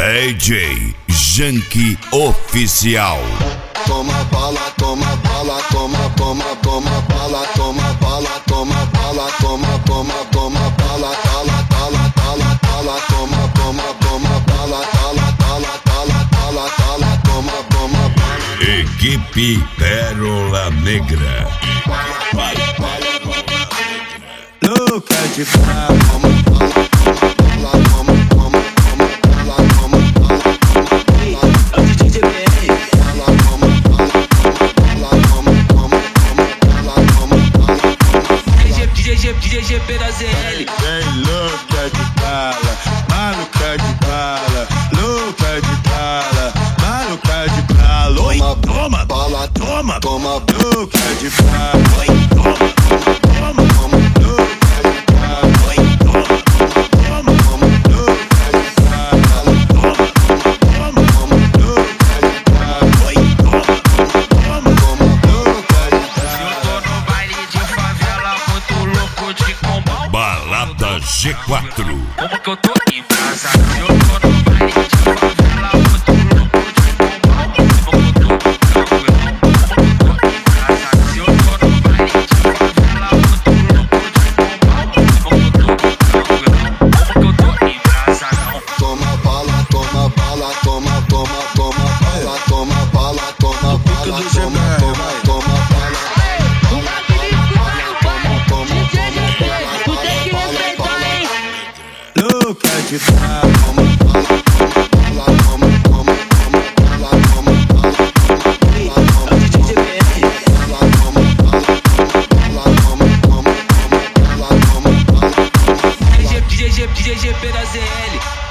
DJ Janky Oficial. Toma bala, toma bala, toma, toma, toma bala, toma bala, toma bala, toma, toma, toma bala, tala, tala, tala, tala, toma, toma, toma bala, tala, tala, tala, tala, tala, toma, toma bala. Equipe Pérola Negra. Louca de bala, toma bala, toma bala, toma, toma, toma bala, toma bala, é o DJ GBR. bala, toma bala, toma bala, toma, toma, toma bala, toma bala. DJ GP da ZL. Vem louca de bala, maluca de bala, louca de bala, maluca de bala. Oi, toma, Bala, toma, toma, louca de bala. Oi, toma, toma, toma, louca de bala. Oi, toma, toma, louca de bala. Toma, toma, louca de bala. Oi, toma, toma, louca de bala. Eu tô no baile de favela, muito louco de combão. Balada G4. Como que eu tô em casa? Eu tô no baile de favela, muito louco de combão. Como que eu tô tranquilão? Como que eu tô em casa? Eu tô no baile de favela, muito louco de combão. Como que eu tô tranquilão? Como que eu tô em casa? Não. toma bala, toma bala, toma, toma, toma bala, toma bala, toma bala, toma, toma, toma bala. Louca de bala, Toma bala, toma, toma, toma bala, toma bala, é o DJ GBR. bala, toma bala, toma, toma, toma bala, toma bala. DJ GP da ZL.